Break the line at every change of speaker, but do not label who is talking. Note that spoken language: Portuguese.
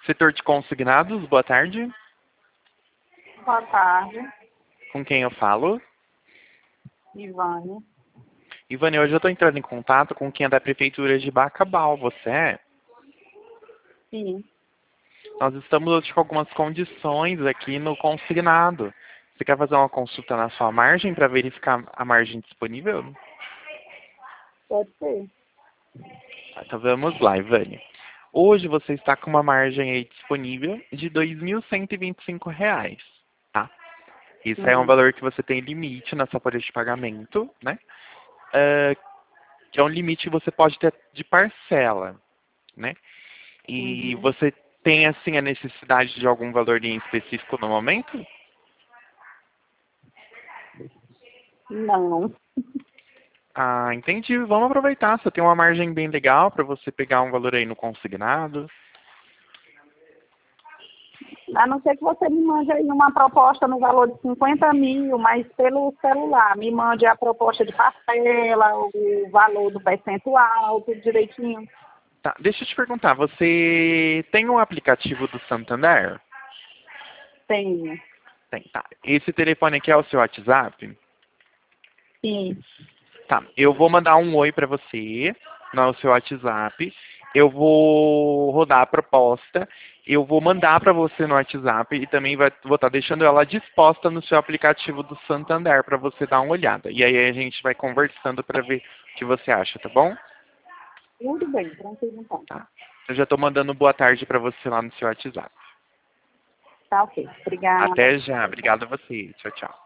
Setor de consignados, boa tarde.
Boa tarde,
Com quem eu falo?
Ivane.
Ivane, hoje eu estou entrando em contato com quem é da Prefeitura de Bacabal. Você é?
Sim,
Nós estamos hoje com algumas condições aqui no consignado. Você quer fazer uma consulta na sua margem para verificar a margem disponível?
pode ser.
Então vamos lá, Ivane. Hoje você está com uma margem aí disponível de R$ 2.125, tá? Isso é um valor que você tem limite na sua folha de pagamento, né? Que é um limite que você pode ter de parcela, né? E
Uhum.
você tem, assim, a necessidade de algum valor em específico no momento?
Não,
Ah, entendi. Vamos aproveitar. Você tem uma margem bem legal para você pegar um valor aí no consignado.
a não ser que você me mande aí uma proposta no valor de 50 mil, mas pelo celular. Me mande a proposta de parcela, o valor do percentual, tudo direitinho.
Tá, deixa eu te perguntar. Você tem um aplicativo do Santander?
Tenho.
Tem, tá. Esse telefone aqui é o seu WhatsApp?
Sim.
Tá, eu vou mandar um oi para você no seu WhatsApp. Eu vou rodar a proposta. Eu vou mandar para você no WhatsApp e também vou estar deixando ela disposta no seu aplicativo do Santander para você dar uma olhada. E aí a gente vai conversando para ver o que você acha, tá bom?
Tudo bem, tranquilo então.
Tá. Eu já estou mandando boa tarde para você lá no seu WhatsApp.
Tá ok. Obrigada.
Até já. Obrigado a você. Tchau, tchau.